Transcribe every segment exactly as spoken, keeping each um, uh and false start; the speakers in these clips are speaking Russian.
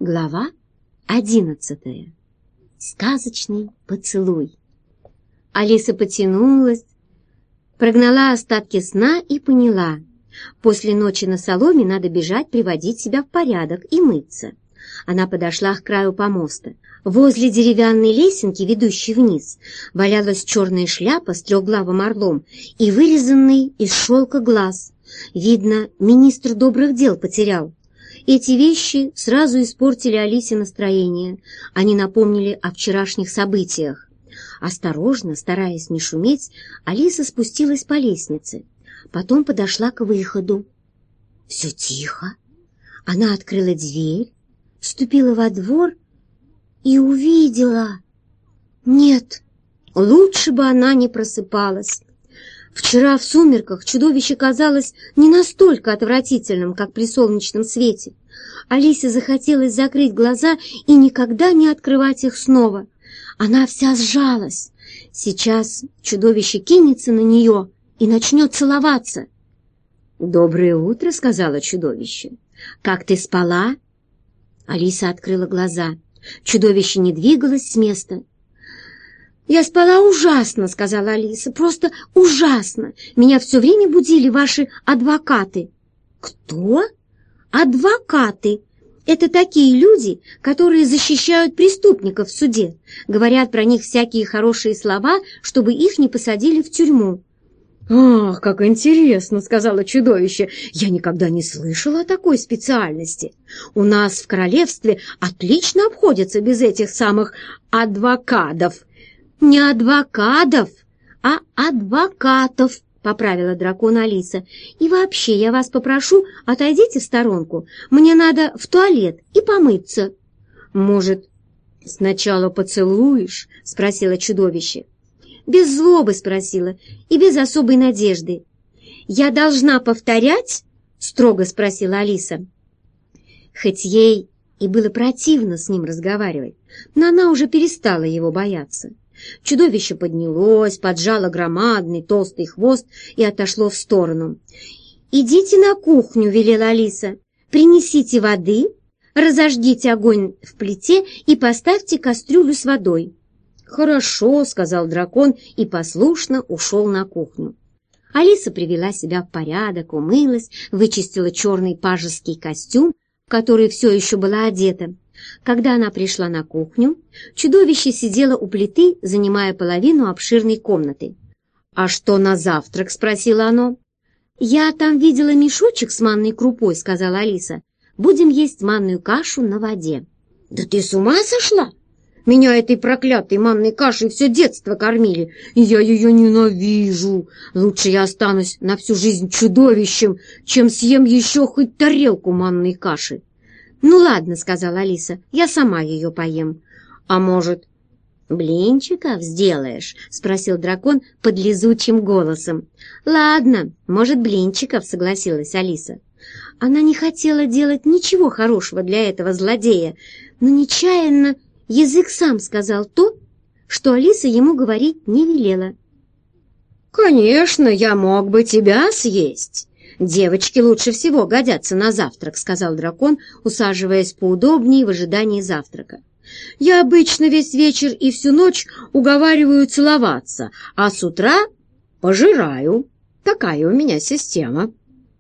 Глава одиннадцатая. Сказочный поцелуй. Алиса потянулась, прогнала остатки сна и поняла: после ночи на соломе надо бежать приводить себя в порядок и мыться. Она подошла к краю помоста. Возле деревянной лесенки, ведущей вниз, валялась черная шляпа с трехглавым орлом и вырезанный из шелка глаз. Видно, министр добрых дел потерял. Эти вещи сразу испортили Алисе настроение. Они напомнили о вчерашних событиях. Осторожно, стараясь не шуметь, Алиса спустилась по лестнице. Потом подошла к выходу. Все тихо. Она открыла дверь, вступила во двор и увидела... Нет, лучше бы она не просыпалась. Вчера в сумерках чудовище казалось не настолько отвратительным, как при солнечном свете. Алисе захотелось закрыть глаза и никогда не открывать их снова. Она вся сжалась. Сейчас чудовище кинется на нее и начнет целоваться. «Доброе утро», — сказала чудовище. «Как ты спала?» Алиса открыла глаза. Чудовище не двигалось с места. «Я спала ужасно», — сказала Алиса, — «просто ужасно. Меня все время будили ваши адвокаты». «Кто?» «Адвокаты. Это такие люди, которые защищают преступников в суде. Говорят про них всякие хорошие слова, чтобы их не посадили в тюрьму». «Ах, как интересно», — сказала чудовище. «Я никогда не слышала о такой специальности. У нас в королевстве отлично обходятся без этих самых адвокатов». «Не адвокатов, а адвокатов», — поправила дракон Алиса. «И вообще, я вас попрошу, отойдите в сторонку. Мне надо в туалет и помыться». «Может, сначала поцелуешь?» — спросила чудовище. «Без злобы», — спросила, — «и без особой надежды». «Я должна повторять?» — строго спросила Алиса. Хоть ей и было противно с ним разговаривать, но она уже перестала его бояться. Чудовище поднялось, поджало громадный толстый хвост и отошло в сторону. «Идите на кухню», — велела Алиса. «Принесите воды, разожгите огонь в плите и поставьте кастрюлю с водой». «Хорошо», — сказал дракон и послушно ушел на кухню. Алиса привела себя в порядок, умылась, вычистила черный пажеский костюм, в который все еще была одета. Когда она пришла на кухню, чудовище сидело у плиты, занимая половину обширной комнаты. «А что на завтрак?» — спросило оно. «Я там видела мешочек с манной крупой», — сказала Алиса. «Будем есть манную кашу на воде». «Да ты с ума сошла? Меня этой проклятой манной кашей все детство кормили, и я ее ненавижу. Лучше я останусь на всю жизнь чудовищем, чем съем еще хоть тарелку манной каши». «Ну ладно», — сказала Алиса, — «я сама ее поем». «А может, блинчиков сделаешь?» — спросил дракон подлизучим голосом. «Ладно, может, блинчиков», — согласилась Алиса. Она не хотела делать ничего хорошего для этого злодея, но нечаянно язык сам сказал то, что Алиса ему говорить не велела. «Конечно, я мог бы тебя съесть. Девочки лучше всего годятся на завтрак», — сказал дракон, усаживаясь поудобнее в ожидании завтрака. «Я обычно весь вечер и всю ночь уговариваю целоваться, а с утра пожираю. Такая у меня система».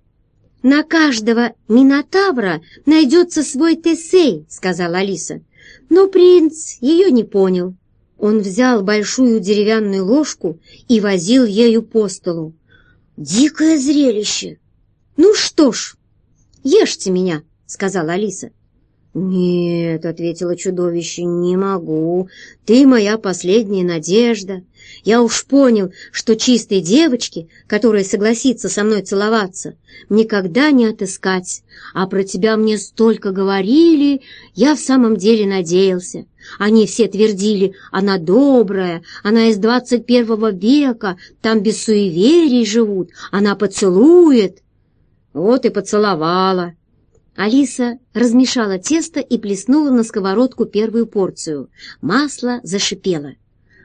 «На каждого минотавра найдется свой Тесей», — сказала Алиса. Но принц ее не понял. Он взял большую деревянную ложку и возил ею по столу. «Дикое зрелище!» «Ну что ж, ешьте меня», — сказала Алиса. «Нет», — ответило чудовище, — «не могу. Ты моя последняя надежда. Я уж понял, что чистой девочки, которая согласится со мной целоваться, никогда не отыскать. А про тебя мне столько говорили, я в самом деле надеялся. Они все твердили: она добрая, она из двадцать первого века, там без суеверий живут, она поцелует». Вот и поцеловала. Алиса размешала тесто и плеснула на сковородку первую порцию. Масло зашипело.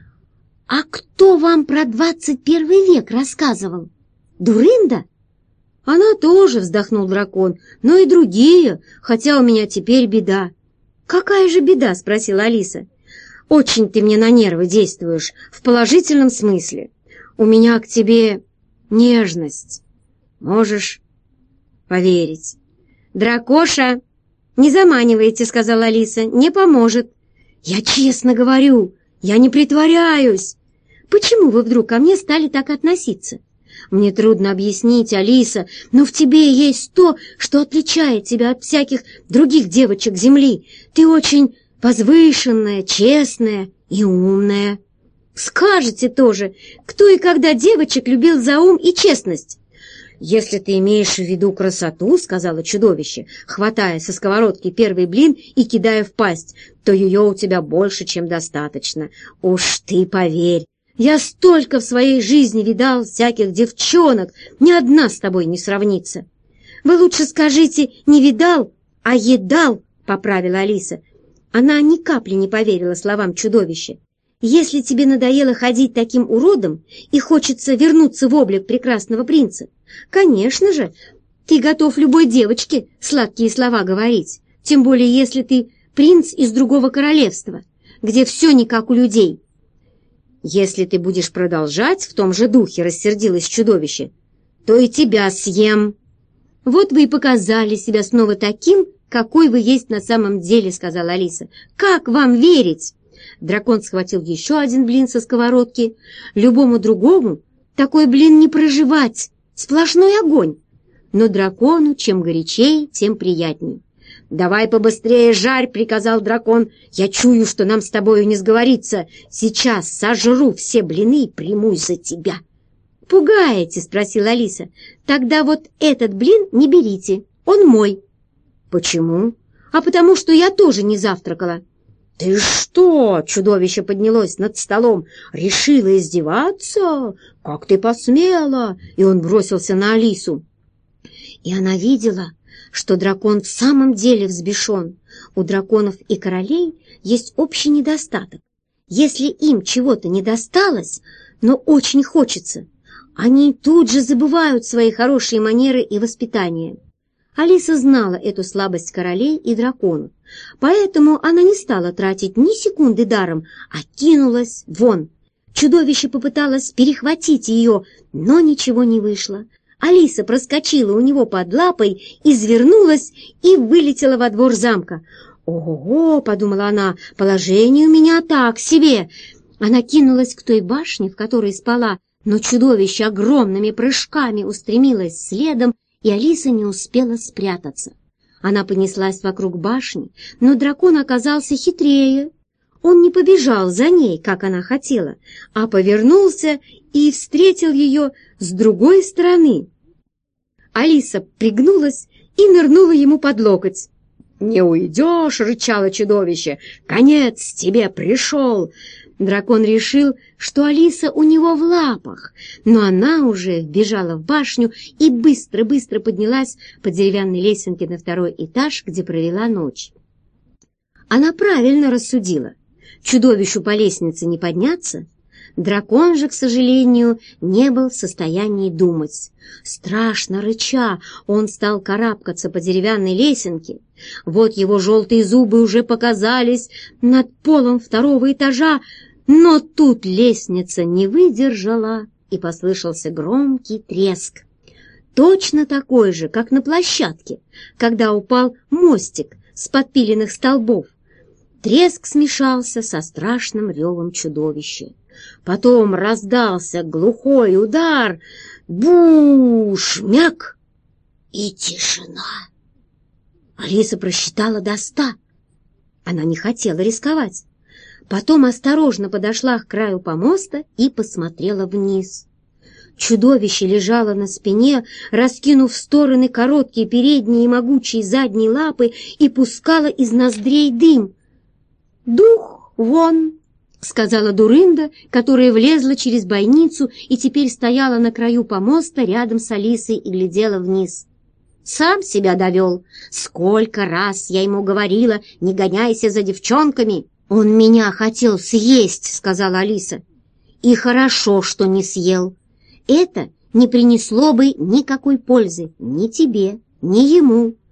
«А кто вам про двадцать первый век рассказывал? Дурында?» «Она тоже», — вздохнул дракон, — «но и другие, хотя у меня теперь беда. «Какая же беда?» — спросила Алиса. «Очень ты мне на нервы действуешь, в положительном смысле. У меня к тебе нежность. Можешь поверить». «Дракоша, не заманивайте», — сказала Алиса, — «не поможет». «Я честно говорю, я не притворяюсь». «Почему вы вдруг ко мне стали так относиться?» «Мне трудно объяснить, Алиса, но в тебе есть то, что отличает тебя от всяких других девочек земли. Ты очень возвышенная, честная и умная». «Скажете тоже, кто и когда девочек любил за ум и честность?» «Если ты имеешь в виду красоту, — сказала чудовище, хватая со сковородки первый блин и кидая в пасть, — то ее у тебя больше, чем достаточно. Уж ты поверь, я столько в своей жизни видал всяких девчонок, ни одна с тобой не сравнится». «Вы лучше скажите, не видал, а едал», — поправила Алиса. Она ни капли не поверила словам чудовища. «Если тебе надоело ходить таким уродом и хочется вернуться в облик прекрасного принца, конечно же, ты готов любой девочке сладкие слова говорить, тем более если ты принц из другого королевства, где все не как у людей». «Если ты будешь продолжать в том же духе, — рассердилось чудовище, — то и тебя съем». «Вот вы и показали себя снова таким, какой вы есть на самом деле, — сказала Алиса. — Как вам верить?» Дракон схватил еще один блин со сковородки. Любому другому такой блин не проживать, сплошной огонь. Но дракону чем горячей, тем приятней. «Давай побыстрее жарь!» — приказал дракон. «Я чую, что нам с тобою не сговориться. Сейчас сожру все блины и примусь за тебя». «Пугаете?» — спросила Алиса. «Тогда вот этот блин не берите, он мой». «Почему?» «А потому что я тоже не завтракала». «Ты что?» — чудовище поднялось над столом. «Решила издеваться? Как ты посмела?» И он бросился на Алису. И она видела, что дракон в самом деле взбешен. У драконов и королей есть общий недостаток. Если им чего-то не досталось, но очень хочется, они тут же забывают свои хорошие манеры и воспитание. Алиса знала эту слабость королей и драконов, поэтому она не стала тратить ни секунды даром, а кинулась вон. Чудовище попыталось перехватить ее, но ничего не вышло. Алиса проскочила у него под лапой, извернулась и вылетела во двор замка. «Ого-го!» — подумала она, — «положение у меня так себе!» Она кинулась к той башне, в которой спала, но чудовище огромными прыжками устремилось следом, и Алиса не успела спрятаться. Она понеслась вокруг башни, но дракон оказался хитрее. Он не побежал за ней, как она хотела, а повернулся и встретил ее с другой стороны. Алиса пригнулась и нырнула ему под локоть. «Не уйдешь!» — рычало чудовище. «Конец тебе пришел!» Дракон решил, что Алиса у него в лапах, но она уже бежала в башню и быстро-быстро поднялась по деревянной лесенке на второй этаж, где провела ночь. Она правильно рассудила. Чудовищу по лестнице не подняться. Дракон же, к сожалению, не был в состоянии думать. Страшно рыча, он стал карабкаться по деревянной лесенке. Вот его желтые зубы уже показались над полом второго этажа, но тут лестница не выдержала, и послышался громкий треск. Точно такой же, как на площадке, когда упал мостик с подпиленных столбов. Треск смешался со страшным ревом чудовища. Потом раздался глухой удар, бу-шмяк, и тишина. Алиса просчитала до ста. Она не хотела рисковать. Потом осторожно подошла к краю помоста и посмотрела вниз. Чудовище лежало на спине, раскинув в стороны короткие передние и могучие задние лапы, и пускало из ноздрей дым. «Дух вон!» — сказала Дурында, которая влезла через бойницу и теперь стояла на краю помоста рядом с Алисой и глядела вниз. «Сам себя довел. Сколько раз я ему говорила, не гоняйся за девчонками!» «Он меня хотел съесть», — сказала Алиса. «И хорошо, что не съел. Это не принесло бы никакой пользы ни тебе, ни ему».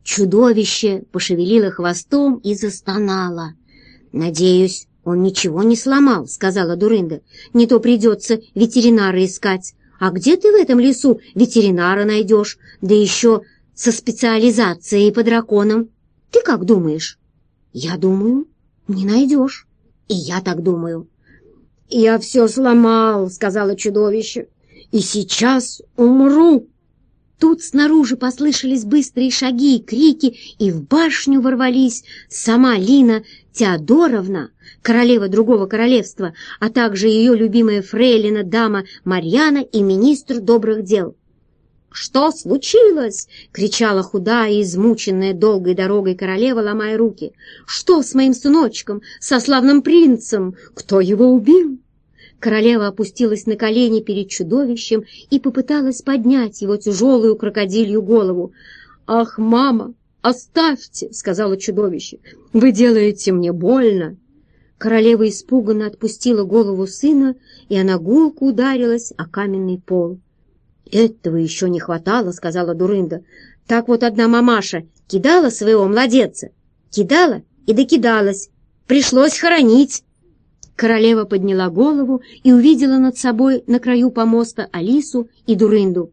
Чудовище пошевелило хвостом и застонало. «Надеюсь, он ничего не сломал», — сказала Дурында. «Не то придется ветеринара искать. А где ты в этом лесу ветеринара найдешь? Да еще со специализацией по драконам. Ты как думаешь?» «Я думаю, не найдешь. И я так думаю». «Я все сломал», — сказала чудовище, — «и сейчас умру». Тут снаружи послышались быстрые шаги и крики, и в башню ворвались сама Лина Теодоровна, королева другого королевства, а также ее любимая фрейлина дама Марьяна и министр добрых дел. «Что случилось?» — кричала худая и измученная долгой дорогой королева, ломая руки. «Что с моим сыночком, со славным принцем? Кто его убил?» Королева опустилась на колени перед чудовищем и попыталась поднять его тяжелую крокодилью голову. «Ах, мама, оставьте!» — сказала чудовище. «Вы делаете мне больно!» Королева испуганно отпустила голову сына, и она гулко ударилась о каменный пол. «Этого еще не хватало», — сказала Дурында. «Так вот одна мамаша кидала своего младенца, кидала и докидалась. Пришлось хоронить». Королева подняла голову и увидела над собой на краю помоста Алису и Дурынду.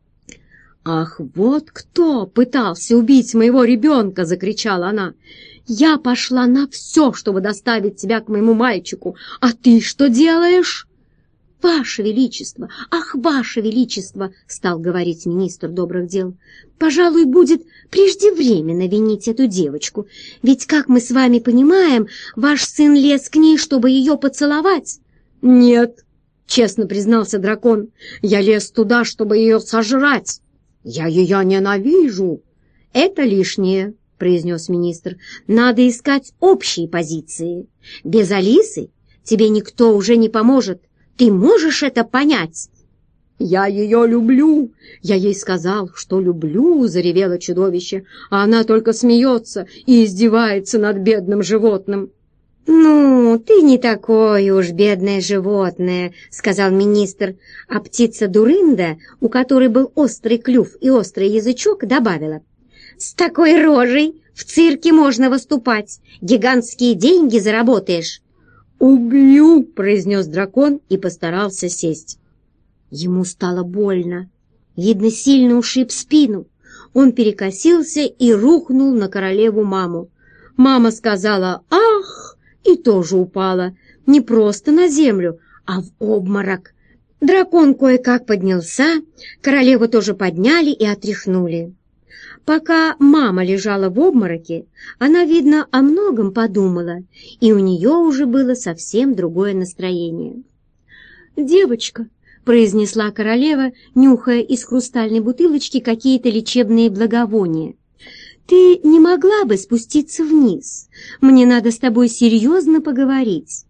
«Ах, вот кто пытался убить моего ребенка!» — закричала она. «Я пошла на все, чтобы доставить тебя к моему мальчику, а ты что делаешь?» «Ваше Величество! Ах, Ваше Величество!» — стал говорить министр добрых дел. «Пожалуй, будет преждевременно винить эту девочку, ведь, как мы с вами понимаем, ваш сын лез к ней, чтобы ее поцеловать». «Нет», — честно признался дракон, — «я лез туда, чтобы ее сожрать. Я ее ненавижу». «Это лишнее», — произнес министр. «Надо искать общие позиции. Без Алисы тебе никто уже не поможет. Ты можешь это понять?» «Я ее люблю! Я ей сказал, что люблю!» — заревело чудовище, а она только смеется и издевается над бедным животным. «Ну, ты не такое уж бедное животное», — сказал министр, а птица Дурында, у которой был острый клюв и острый язычок, добавила: «С такой рожей в цирке можно выступать, гигантские деньги заработаешь». «Убью!» — произнес дракон и постарался сесть. Ему стало больно. Видно, сильно ушиб спину. Он перекосился и рухнул на королеву-маму. Мама сказала «Ах!» и тоже упала. Не просто на землю, а в обморок. Дракон кое-как поднялся, королеву тоже подняли и отряхнули. Пока мама лежала в обмороке, она, видно, о многом подумала, и у нее уже было совсем другое настроение. «Девочка», — произнесла королева, нюхая из хрустальной бутылочки какие-то лечебные благовония, «ты не могла бы спуститься вниз? Мне надо с тобой серьезно поговорить».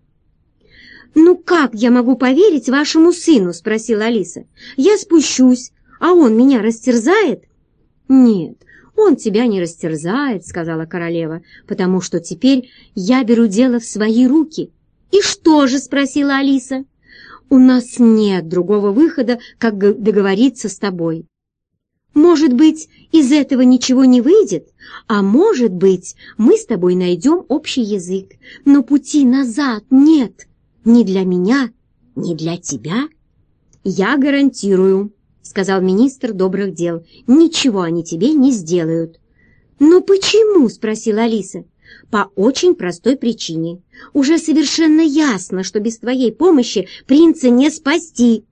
«Ну как я могу поверить вашему сыну?» — спросила Алиса. «Я спущусь, а он меня растерзает?» «Нет, он тебя не растерзает», — сказала королева, «потому что теперь я беру дело в свои руки». «И что же?» — спросила Алиса. «У нас нет другого выхода, как договориться с тобой. Может быть, из этого ничего не выйдет, а может быть, мы с тобой найдем общий язык, но пути назад нет, ни для меня, ни для тебя». «Я гарантирую», — сказал министр добрых дел, — «ничего они тебе не сделают». «Но почему?» — спросила Алиса. «По очень простой причине. Уже совершенно ясно, что без твоей помощи принца не спасти».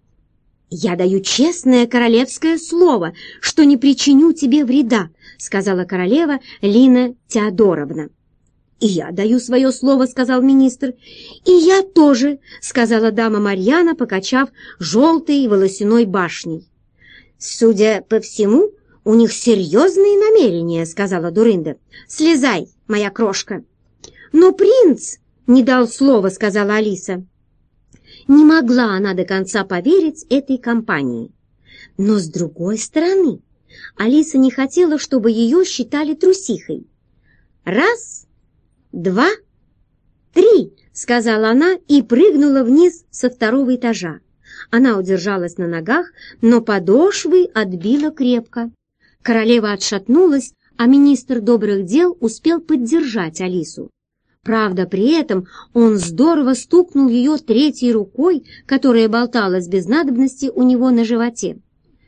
«Я даю честное королевское слово, что не причиню тебе вреда», — сказала королева Лина Теодоровна. «И я даю свое слово», — сказал министр. «И я тоже», — сказала дама Марьяна, покачав желтой волосяной башней. «Судя по всему, у них серьезные намерения», — сказала Дурында. «Слезай, моя крошка». «Но принц не дал слова», — сказала Алиса. Не могла она до конца поверить этой компании. Но, с другой стороны, Алиса не хотела, чтобы ее считали трусихой. «Раз, два, три», — сказала она и прыгнула вниз со второго этажа. Она удержалась на ногах, но подошвы отбила крепко. Королева отшатнулась, а министр добрых дел успел поддержать Алису. Правда, при этом он здорово стукнул ее третьей рукой, которая болталась без надобности у него на животе.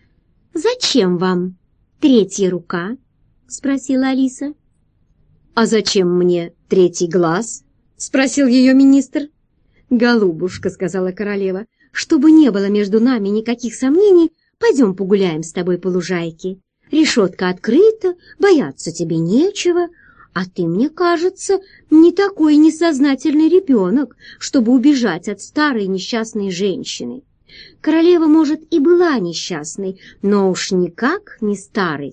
«Зачем вам третья рука?» — спросила Алиса. «А зачем мне третий глаз?» — спросил ее министр. «Голубушка», — сказала королева, — «чтобы не было между нами никаких сомнений, пойдем погуляем с тобой по лужайке. Решетка открыта, бояться тебе нечего, а ты, мне кажется, не такой несознательный ребенок, чтобы убежать от старой несчастной женщины. Королева, может, и была несчастной, но уж никак не старой.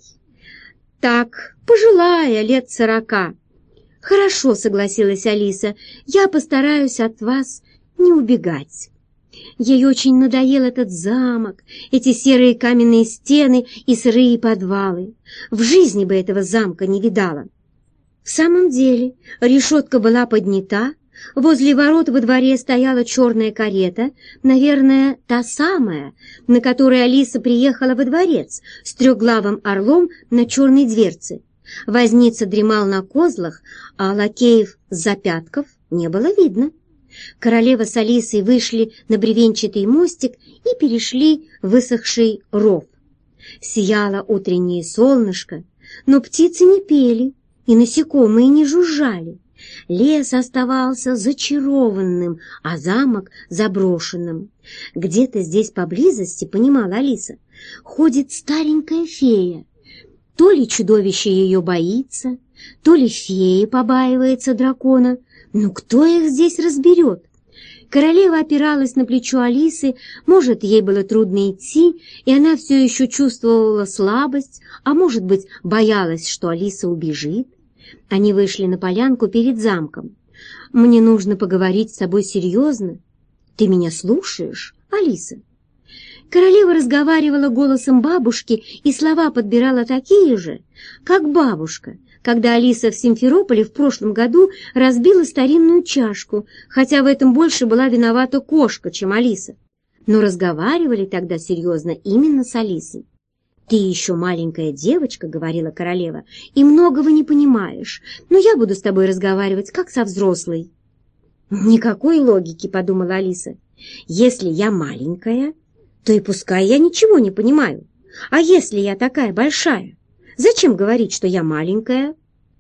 Так, пожилая, лет сорока». «Хорошо», — согласилась Алиса, — «я постараюсь от вас не убегать». Ей очень надоел этот замок, эти серые каменные стены и сырые подвалы. В жизни бы этого замка не видала. В самом деле, решетка была поднята, возле ворот во дворе стояла черная карета, наверное, та самая, на которой Алиса приехала во дворец с трехглавым орлом на черной дверце. Возница дремал на козлах, а лакеев с запятков не было видно. Королева с Алисой вышли на бревенчатый мостик и перешли высохший ров. Сияло утреннее солнышко, но птицы не пели, и насекомые не жужжали. Лес оставался зачарованным, а замок заброшенным. Где-то здесь поблизости, понимала Алиса, ходит старенькая фея. То ли чудовище ее боится, то ли фея побаивается дракона. Ну, кто их здесь разберет? Королева опиралась на плечо Алисы, может, ей было трудно идти, и она все еще чувствовала слабость, а может быть, боялась, что Алиса убежит. Они вышли на полянку перед замком. «Мне нужно поговорить с тобой серьезно. Ты меня слушаешь, Алиса?» Королева разговаривала голосом бабушки, и слова подбирала такие же, как бабушка, когда Алиса в Симферополе в прошлом году разбила старинную чашку, хотя в этом больше была виновата кошка, чем Алиса. Но разговаривали тогда серьезно именно с Алисой. «Ты еще маленькая девочка, — говорила королева, — и многого не понимаешь, но я буду с тобой разговаривать, как со взрослой». «Никакой логики, — подумала Алиса, — если я маленькая, то и пускай я ничего не понимаю. А если я такая большая, зачем говорить, что я маленькая?»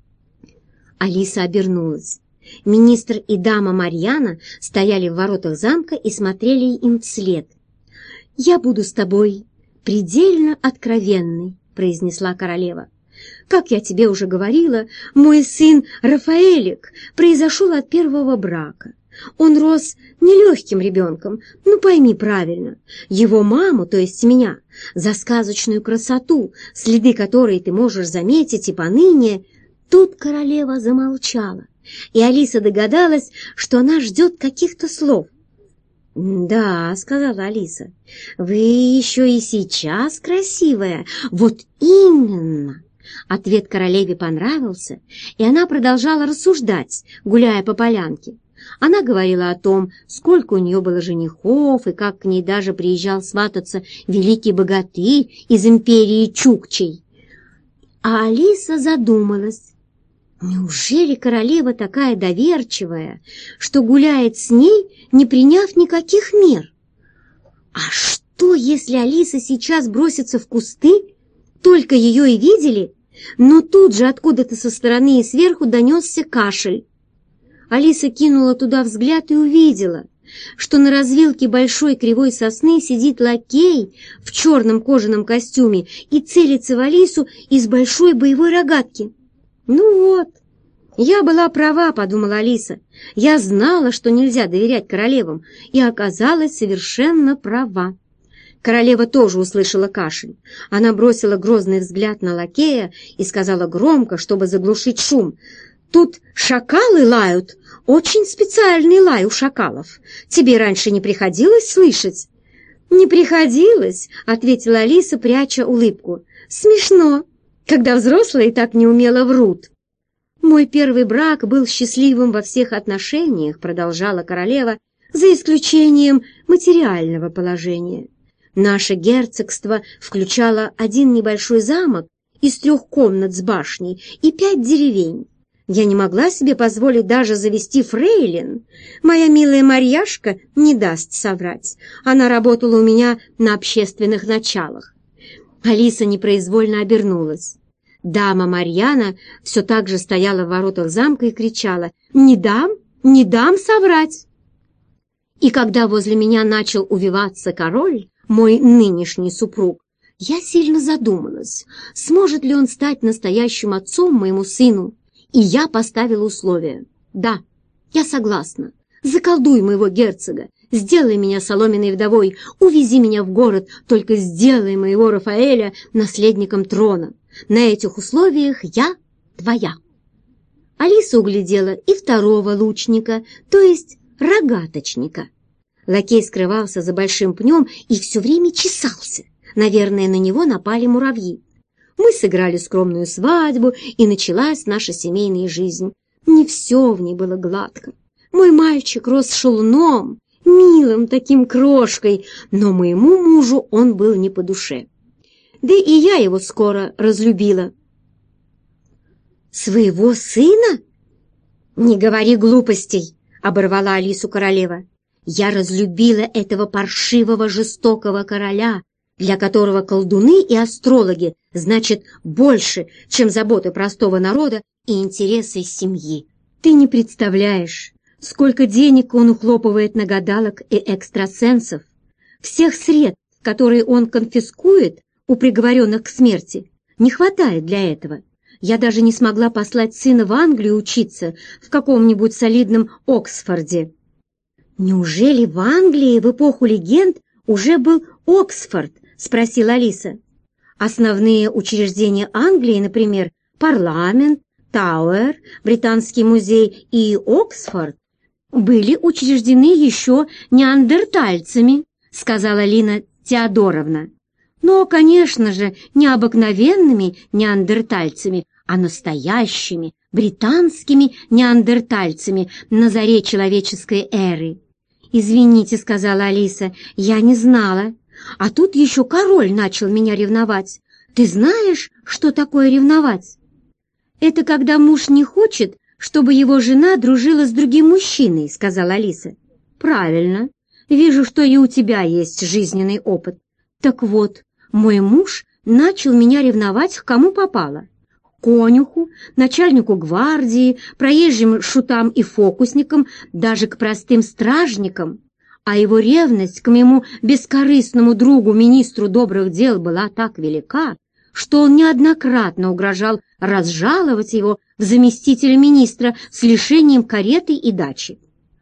Алиса обернулась. Министр и дама Марьяна стояли в воротах замка и смотрели им вслед. «Я буду с тобой предельно откровенной», — произнесла королева. «Как я тебе уже говорила, мой сын Рафаэлик произошел от первого брака. Он рос нелегким ребенком, ну пойми правильно. Его маму, то есть меня, за сказочную красоту, следы которой ты можешь заметить и поныне...» Тут королева замолчала, и Алиса догадалась, что она ждет каких-то слов. «Да, — сказала Алиса, — вы еще и сейчас красивая, вот именно!» Ответ королеве понравился, и она продолжала рассуждать, гуляя по полянке. Она говорила о том, сколько у нее было женихов, и как к ней даже приезжал свататься великий богатырь из империи Чукчей. А Алиса задумалась. Неужели королева такая доверчивая, что гуляет с ней, не приняв никаких мер? А что, если Алиса сейчас бросится в кусты? Только ее и видели, но тут же откуда-то со стороны и сверху донесся кашель. Алиса кинула туда взгляд и увидела, что на развилке большой кривой сосны сидит лакей в черном кожаном костюме и целится в Алису из большой боевой рогатки. «Ну вот, я была права, — подумала Алиса. Я знала, что нельзя доверять королевам, и оказалась совершенно права». Королева тоже услышала кашель. Она бросила грозный взгляд на лакея и сказала громко, чтобы заглушить шум: «Тут шакалы лают, очень специальный лай у шакалов. Тебе раньше не приходилось слышать?» «Не приходилось, — ответила Алиса, пряча улыбку. — Смешно, когда взрослые так неумело врут». «Мой первый брак был счастливым во всех отношениях, — продолжала королева, — за исключением материального положения. Наше герцогство включало один небольшой замок из трех комнат с башней и пять деревень. Я не могла себе позволить даже завести фрейлин. Моя милая Марьяшка не даст соврать. Она работала у меня на общественных началах. Алиса непроизвольно обернулась. Дама Марьяна все так же стояла в воротах замка и кричала: «Не дам, не дам соврать!» И когда возле меня начал увиваться король, мой нынешний супруг, я сильно задумалась, сможет ли он стать настоящим отцом моему сыну. И я поставила условие. Да, я согласна. Заколдуй моего герцога, сделай меня соломенной вдовой, увези меня в город, только сделай моего Рафаэля наследником трона. На этих условиях я твоя. Алиса углядела и второго лучника, то есть рогаточника. Лакей скрывался за большим пнем и все время чесался. Наверное, на него напали муравьи. Мы сыграли скромную свадьбу, и началась наша семейная жизнь. Не все в ней было гладко. Мой мальчик рос шалуном, милым таким крошкой, но моему мужу он был не по душе. Да и я его скоро разлюбила. «Своего сына?» «Не говори глупостей», — оборвала Алису королева. «Я разлюбила этого паршивого жестокого короля, для которого колдуны и астрологи значат больше, чем заботы простого народа и интересы семьи. Ты не представляешь, сколько денег он ухлопывает на гадалок и экстрасенсов. Всех средств, которые он конфискует у приговоренных к смерти, не хватает для этого. Я даже не смогла послать сына в Англию учиться в каком-нибудь солидном Оксфорде». «Неужели в Англии в эпоху легенд уже был Оксфорд?» — спросила Алиса. «Основные учреждения Англии, например, парламент, Тауэр, Британский музей и Оксфорд, были учреждены еще неандертальцами», — сказала Лина Теодоровна. «Но, конечно же, не обыкновенными неандертальцами, а настоящими британскими неандертальцами на заре человеческой эры». «Извините», — сказала Алиса, — «я не знала. А тут еще король начал меня ревновать. Ты знаешь, что такое ревновать?» «Это когда муж не хочет, чтобы его жена дружила с другим мужчиной», — сказала Алиса. «Правильно. Вижу, что и у тебя есть жизненный опыт. Так вот, мой муж начал меня ревновать к кому попало. Конюху, начальнику гвардии, проезжим шутам и фокусникам, даже к простым стражникам. А его ревность к моему бескорыстному другу, министру добрых дел, была так велика, что он неоднократно угрожал разжаловать его в заместителя министра с лишением кареты и дачи.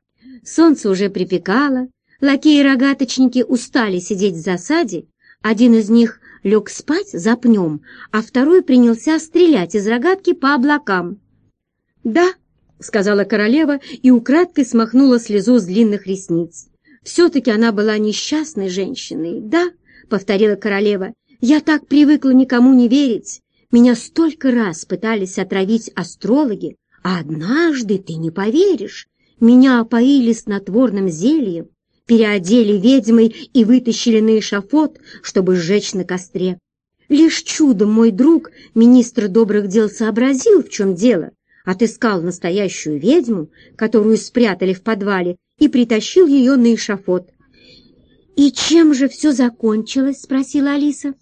Солнце уже припекало, лакеи-рогаточники устали сидеть в засаде, один из них лег спать за пнем, а второй принялся стрелять из рогатки по облакам. «Да», — сказала королева и украдкой смахнула слезу с длинных ресниц. «Все-таки она была несчастной женщиной». «Да», — повторила королева, — «я так привыкла никому не верить. Меня столько раз пытались отравить астрологи, а однажды, ты не поверишь, меня опоили снотворным зельем, переодели ведьмой и вытащили на эшафот, чтобы сжечь на костре. Лишь чудом мой друг, министр добрых дел, сообразил, в чем дело, отыскал настоящую ведьму, которую спрятали в подвале, и притащил ее на эшафот». «И чем же все закончилось?» — спросила Алиса.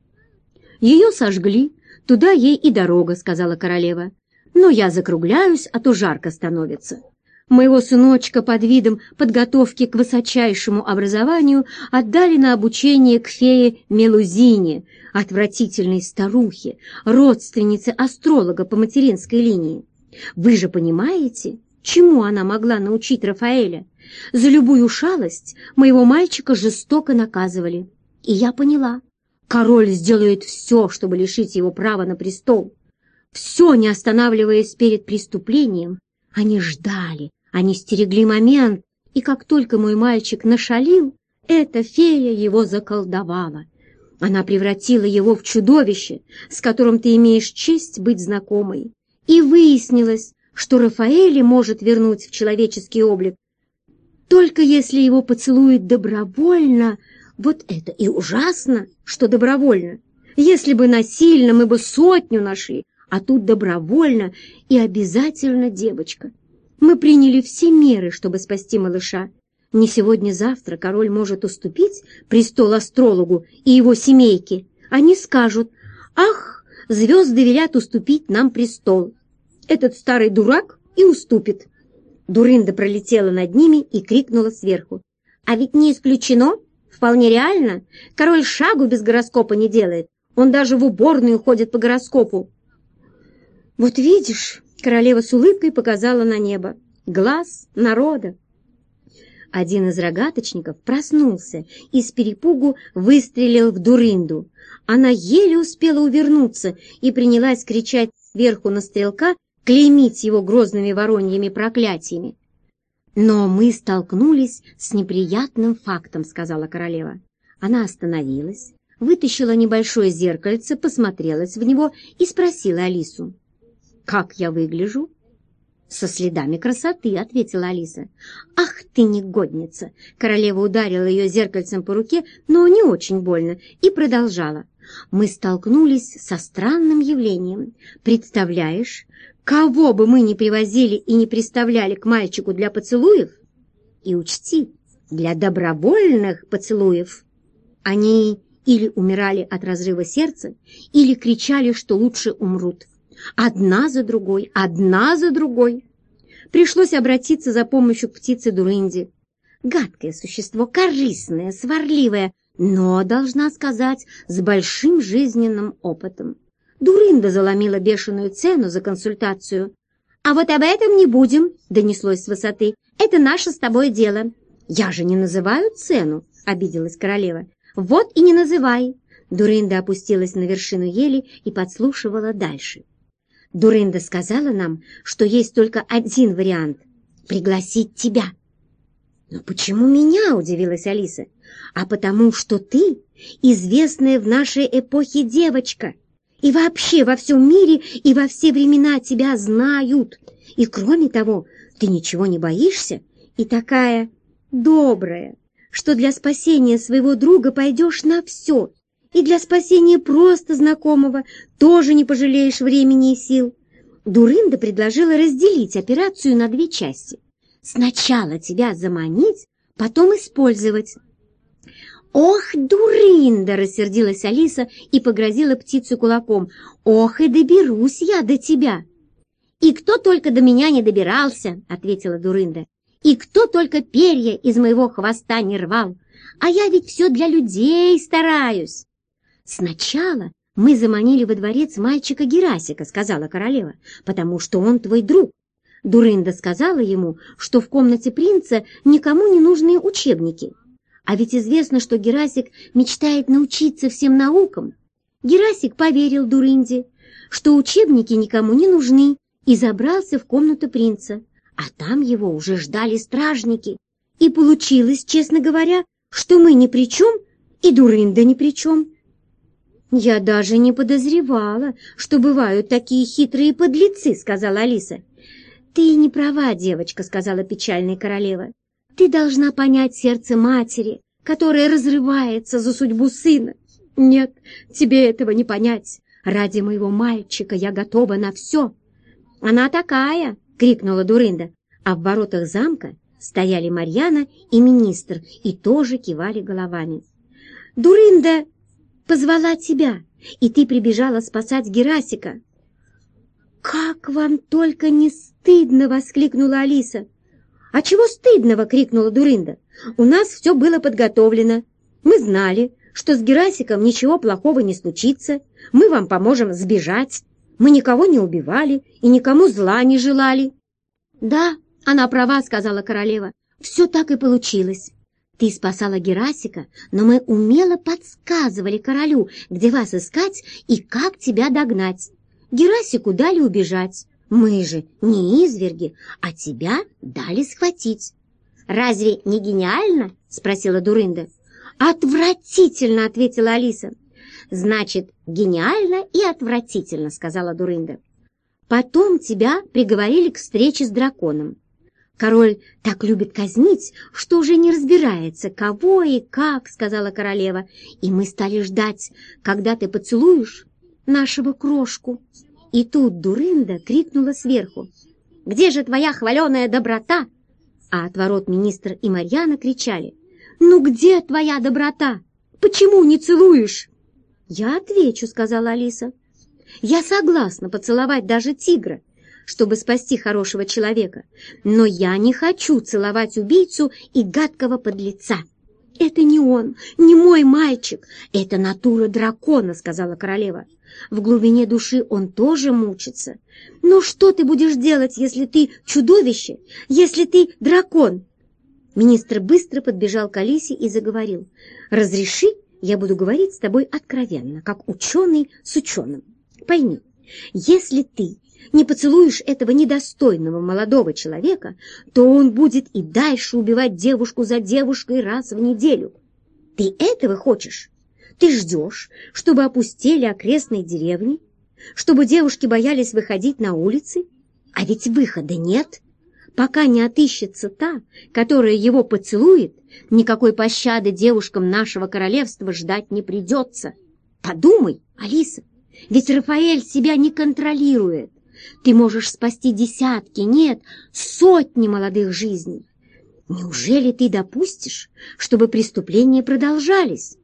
«Ее сожгли, туда ей и дорога», — сказала королева. «Но я закругляюсь, а то жарко становится. Моего сыночка под видом подготовки к высочайшему образованию отдали на обучение к фее Мелузине, отвратительной старухе, родственнице астролога по материнской линии. Вы же понимаете, чему она могла научить Рафаэля? За любую шалость моего мальчика жестоко наказывали. И я поняла, король сделает все, чтобы лишить его права на престол. Все, не останавливаясь перед преступлением. Они ждали, они стерегли момент, и как только мой мальчик нашалил, эта фея его заколдовала. Она превратила его в чудовище, с которым ты имеешь честь быть знакомой. И выяснилось, что Рафаэля может вернуть в человеческий облик, только если его поцелует добровольно. Вот это и ужасно, что добровольно. Если бы насильно, мы бы сотню нашли, а тут добровольно и обязательно девочка. Мы приняли все меры, чтобы спасти малыша. Не сегодня-завтра король может уступить престол астрологу и его семейке. Они скажут: «Ах, звезды велят уступить нам престол». Этот старый дурак и уступит. Дурында пролетела над ними и крикнула сверху: «А ведь не исключено, вполне реально, король шагу без гороскопа не делает, он даже в уборную ходит по гороскопу». «Вот видишь», — королева с улыбкой показала на небо, — «глаз народа». Один из рогаточников проснулся и с перепугу выстрелил в Дурынду. Она еле успела увернуться и принялась кричать сверху на стрелка, клеймить его грозными вороньими проклятиями. «Но мы столкнулись с неприятным фактом», — сказала королева. Она остановилась, вытащила небольшое зеркальце, посмотрелась в него и спросила Алису: «Как я выгляжу?» «Со следами красоты», — ответила Алиса. «Ах ты негодница!» Королева ударила ее зеркальцем по руке, но не очень больно, и продолжала. «Мы столкнулись со странным явлением. Представляешь, кого бы мы ни привозили и не приставляли к мальчику для поцелуев, и учти, для добровольных поцелуев, они или умирали от разрыва сердца, или кричали, что лучше умрут. Одна за другой, одна за другой. Пришлось обратиться за помощью к птице Дурынде. Гадкое существо, корыстное, сварливое, но, должна сказать, с большим жизненным опытом. Дурында заломила бешеную цену за консультацию. «А вот об этом не будем», — донеслось с высоты. «Это наше с тобой дело». «Я же не называю цену», — обиделась королева. «Вот и не называй». Дурында опустилась на вершину ели и подслушивала дальше. «Дурында сказала нам, что есть только один вариант — пригласить тебя». «Но почему меня?» — удивилась Алиса. «А потому что ты известная в нашей эпохе девочка, и вообще во всем мире и во все времена тебя знают. И кроме того, ты ничего не боишься и такая добрая, что для спасения своего друга пойдешь на все. И для спасения просто знакомого тоже не пожалеешь времени и сил». Дурында предложила разделить операцию на две части. Сначала тебя заманить, потом использовать. «Ох, Дурында!» — рассердилась Алиса и погрозила птицу кулаком. «Ох, и доберусь я до тебя!» «И кто только до меня не добирался!» — ответила Дурында. «И кто только перья из моего хвоста не рвал! А я ведь все для людей стараюсь!» «Сначала мы заманили во дворец мальчика Герасика», — сказала королева, «потому что он твой друг». Дурында сказала ему, что в комнате принца никому не нужны учебники. А ведь известно, что Герасик мечтает научиться всем наукам. Герасик поверил Дурынде, что учебники никому не нужны, и забрался в комнату принца. А там его уже ждали стражники. И получилось, честно говоря, что мы ни при чем, и Дурында ни при чем. «Я даже не подозревала, что бывают такие хитрые подлецы», — сказала Алиса. «Ты не права, девочка», — сказала печальная королева. «Ты должна понять сердце матери, которое разрывается за судьбу сына. Нет, тебе этого не понять. Ради моего мальчика я готова на все». «Она такая!» — крикнула Дурында, а в воротах замка стояли Марьяна и министр и тоже кивали головами. «Дурында позвала тебя, и ты прибежала спасать Герасика». «Как вам только не стыдно!» — воскликнула Алиса. «А чего стыдного?» — крикнула Дурында. «У нас все было подготовлено. Мы знали, что с Герасиком ничего плохого не случится. Мы вам поможем сбежать. Мы никого не убивали и никому зла не желали». «Да, она права», — сказала королева. «Все так и получилось. Ты спасала Герасика, но мы умело подсказывали королю, где вас искать и как тебя догнать. Герасику дали убежать. Мы же не изверги, а тебя дали схватить». «Разве не гениально?» — спросила Дурында. «Отвратительно!» — ответила Алиса. «Значит, гениально и отвратительно», — сказала Дурында. «Потом тебя приговорили к встрече с драконом. Король так любит казнить, что уже не разбирается, кого и как, — сказала королева, — и мы стали ждать, когда ты поцелуешь нашего крошку. И тут Дурында крикнула сверху: «Где же твоя хваленая доброта?» А от ворот министр и Марьяна кричали: «Ну где твоя доброта? Почему не целуешь?» «Я отвечу», — сказала Алиса. «Я согласна поцеловать даже тигра, чтобы спасти хорошего человека, но я не хочу целовать убийцу и гадкого подлеца. Это не он, не мой мальчик, это натура дракона», — сказала королева. «В глубине души он тоже мучится. Но что ты будешь делать, если ты чудовище, если ты дракон?» Министр быстро подбежал к Алисе и заговорил: «Разреши, я буду говорить с тобой откровенно, как ученый с ученым. Пойми, если ты не поцелуешь этого недостойного молодого человека, то он будет и дальше убивать девушку за девушкой раз в неделю. Ты этого хочешь? Ты ждешь, чтобы опустели окрестные деревни, чтобы девушки боялись выходить на улицы? А ведь выхода нет. Пока не отыщется та, которая его поцелует, никакой пощады девушкам нашего королевства ждать не придется. Подумай, Алиса, ведь Рафаэль себя не контролирует. Ты можешь спасти десятки, нет, сотни молодых жизней. Неужели ты допустишь, чтобы преступления продолжались?»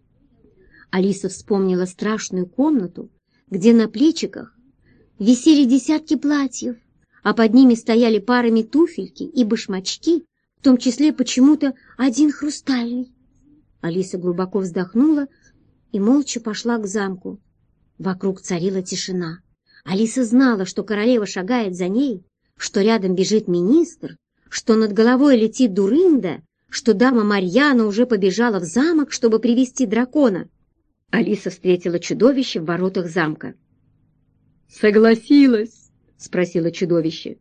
Алиса вспомнила страшную комнату, где на плечиках висели десятки платьев, а под ними стояли парами туфельки и башмачки, в том числе почему-то один хрустальный. Алиса глубоко вздохнула и молча пошла к замку. Вокруг царила тишина. Алиса знала, что королева шагает за ней, что рядом бежит министр, что над головой летит Дурында, что дама Марьяна уже побежала в замок, чтобы привести дракона. Алиса встретила чудовище в воротах замка. «Согласилась?» — спросила чудовище.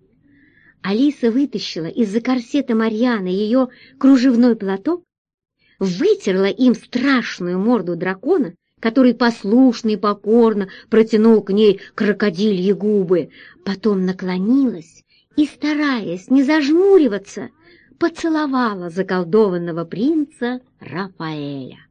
Алиса вытащила из-за корсета Марьяны ее кружевной платок, вытерла им страшную морду дракона, который послушно и покорно протянул к ней крокодильи губы, потом наклонилась и, стараясь не зажмуриваться, поцеловала заколдованного принца Рафаэля.